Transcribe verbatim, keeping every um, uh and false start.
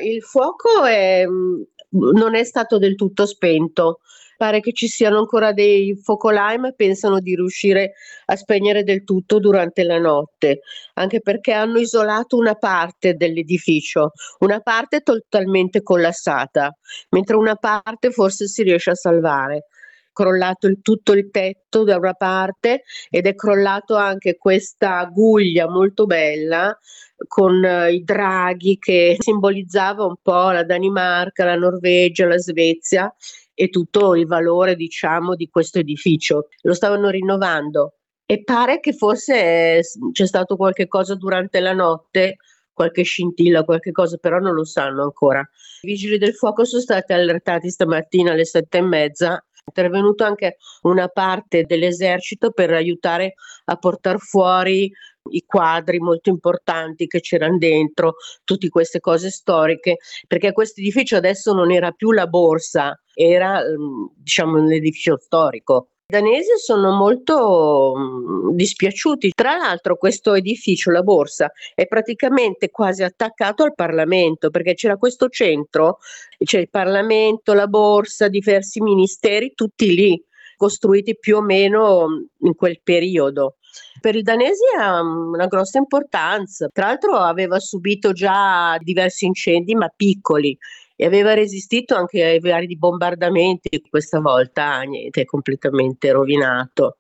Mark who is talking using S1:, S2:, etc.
S1: il fuoco è mhmm, non è stato del tutto spento. Pare che ci siano ancora dei focolai, ma pensano di riuscire a spegnere del tutto durante la notte, anche perché hanno isolato una parte dell'edificio, una parte totalmente collassata, mentre una parte forse si riesce a salvare. Crollato il tutto il tetto da una parte ed è crollato anche questa guglia molto bella con eh, i draghi che simbolizzava un po' la Danimarca, la Norvegia, la Svezia e tutto il valore, diciamo, di questo edificio. Lo stavano rinnovando e pare che forse eh, s- c'è stato qualche cosa durante la notte, qualche scintilla, qualche cosa, però non lo sanno ancora. I vigili del fuoco sono stati allertati stamattina alle sette e mezza. È intervenuto anche una parte dell'esercito per aiutare a portare fuori i quadri molto importanti che c'erano dentro, tutte queste cose storiche, perché questo edificio adesso non era più la borsa, era ehm, diciamo un edificio storico. I danesi sono molto mm, dispiaciuti. Tra l'altro questo edificio, la borsa, è praticamente quasi attaccato al Parlamento, perché c'era questo centro, c'è il Parlamento, la borsa, diversi ministeri, tutti lì, costruiti più o meno mm, in quel periodo. Per i danesi ha mm, una grossa importanza. Tra l'altro aveva subito già diversi incendi, ma piccoli, e aveva resistito anche ai vari bombardamenti. Questa volta niente, è completamente rovinato.